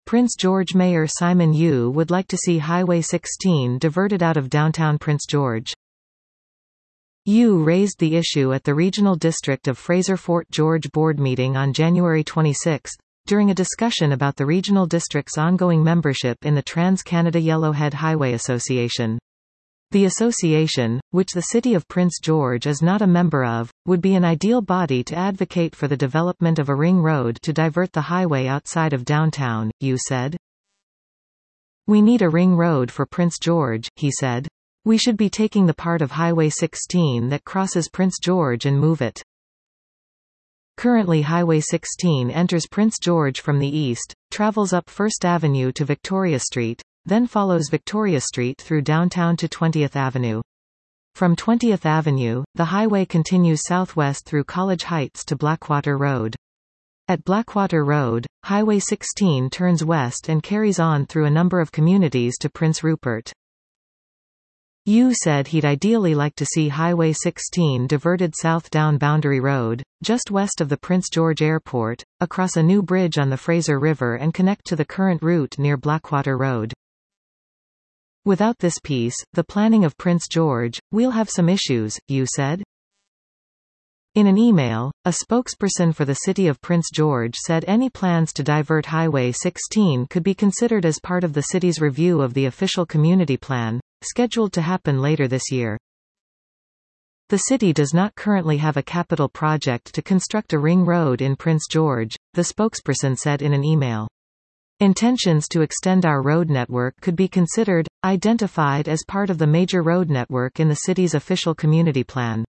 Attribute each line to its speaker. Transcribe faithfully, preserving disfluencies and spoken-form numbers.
Speaker 1: Prince George Mayor Simon Yu would like to see Highway sixteen diverted out of downtown Prince George. Yu raised the issue at the Regional District of Fraser-Fort George Board meeting on January twenty-sixth, during a discussion about the regional district's ongoing membership in the Trans-Canada Yellowhead Highway Association. The association, which the City of Prince George is not a member of, would be an ideal body to advocate for the development of a ring road to divert the highway outside of downtown, Yu said. "We need a ring road for Prince George," he said. "We should be taking the part of Highway sixteen that crosses Prince George and move it." Currently Highway sixteen enters Prince George from the east, travels up First Avenue to Victoria Street, then follows Victoria Street through downtown to twentieth Avenue. From twentieth Avenue, the highway continues southwest through College Heights to Blackwater Road. At Blackwater Road, Highway sixteen turns west and carries on through a number of communities to Prince Rupert. Yu said he'd ideally like to see Highway sixteen diverted south down Boundary Road, just west of the Prince George Airport, across a new bridge on the Fraser River and connect to the current route near Blackwater Road. "Without this piece, the planning of Prince George, we'll have some issues," Yu said. In an email, a spokesperson for the City of Prince George said any plans to divert Highway sixteen could be considered as part of the city's review of the official community plan, scheduled to happen later this year. The city does not currently have a capital project to construct a ring road in Prince George, the spokesperson said in an email. Intentions to extend our road network could be considered, identified as part of the major road network in the city's official community plan.